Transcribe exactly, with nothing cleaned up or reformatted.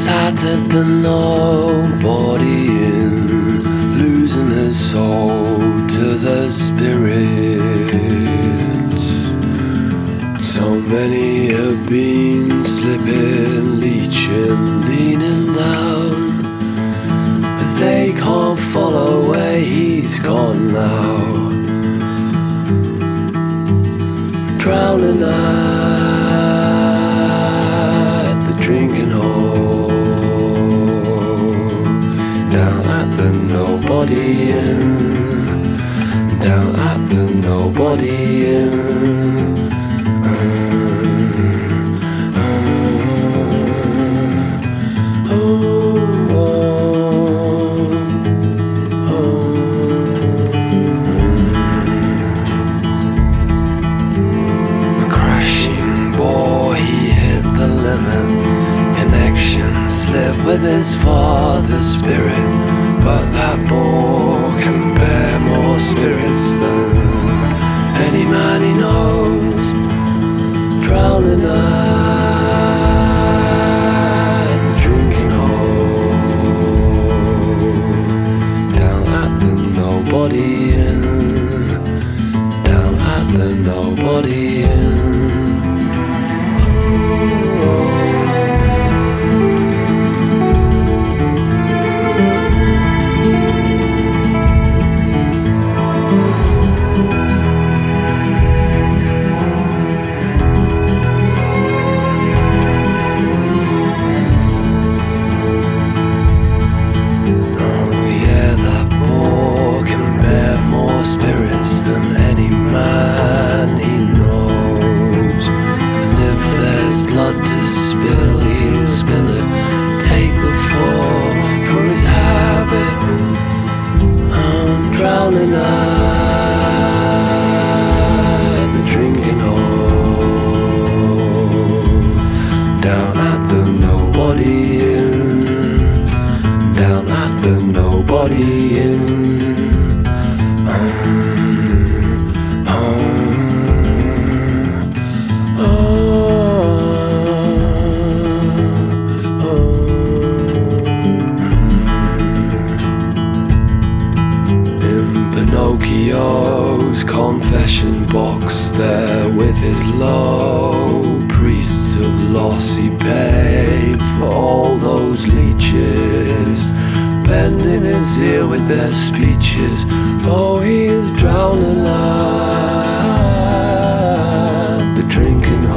sat at the nobody inn, losing his soul to the spirits. So many have been slipping, leeching, leaning down, but they can't follow where he's gone now. Drowning at the drinking hole, down at the nobody inn, down at the nobody inn. With his father's spirit, but that boy can bear more spirits than any man he knows. Drowning at the drinking hole, down at the nobody inn, down at the nobody inn. Spirits than any man he knows. And if there's blood to spill, he'll spill it. Take the fall for his habit. I'm drowning at the drinking hole, down at the nobody inn, down at the nobody inn. Pinocchio's confession box, there with his low priests of loss, he paid for all those leeches, bending his ear with their speeches. Oh, he is drowning at the drinking